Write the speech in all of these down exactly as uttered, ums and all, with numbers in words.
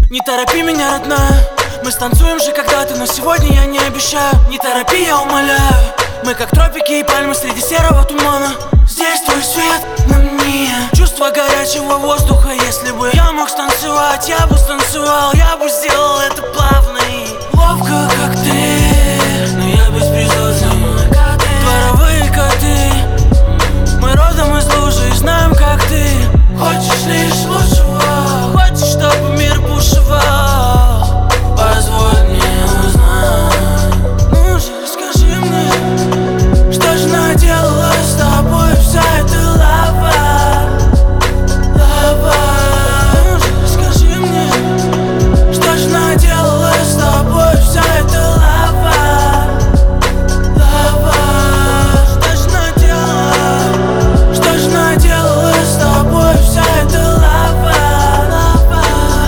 Не торопи меня, родная, мы станцуем же когда-то, но сегодня я не обещаю. Не торопи, я умоляю, мы как тропики и пальмы среди серого тумана. Здесь твой свет на мне, чувство горячего воздуха. Если бы я мог станцевать, я бы станцевал, я бы сделал это плавно и ловко, как ты, но я беспризорный. Дворовые коты, мы родом из лужи и знаем, как ты. Хочешь лишь лучшего, хочешь, чтобы мир бушевал. Позволь мне узнать, ну же, скажи мне, что же наделала с тобой вся эта лава, лава. Ну же, скажи мне, что же наделала с тобой вся эта лава, лава. Что же наделала, что же наделала с тобой вся эта лава, лава,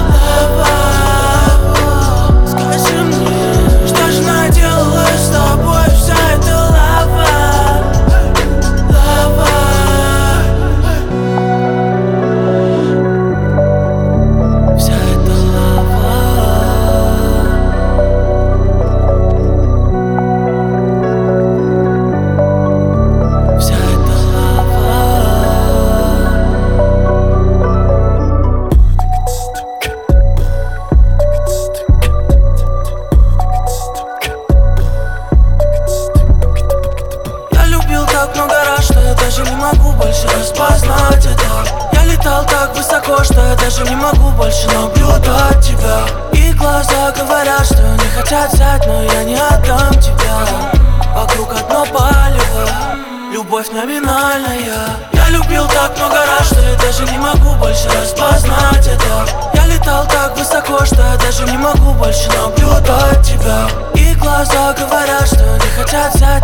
лава. Скажи мне, что же наделала с тобой вся эта лава, лава. Вся эта лава, вся эта лава. Я любил так много раз, что я даже не могу больше распознать это. Я летал так высоко, что я даже не могу больше наблюдать тебя. И глаза говорят, что не хотят взять, но я не отдам тебя. Вокруг одно палево, любовь номинальная. Я любил так много раз, что я даже не могу больше распознать это. Я летал так высоко, что я даже не могу больше наблюдать тебя. И глаза говорят, что не хотят взять,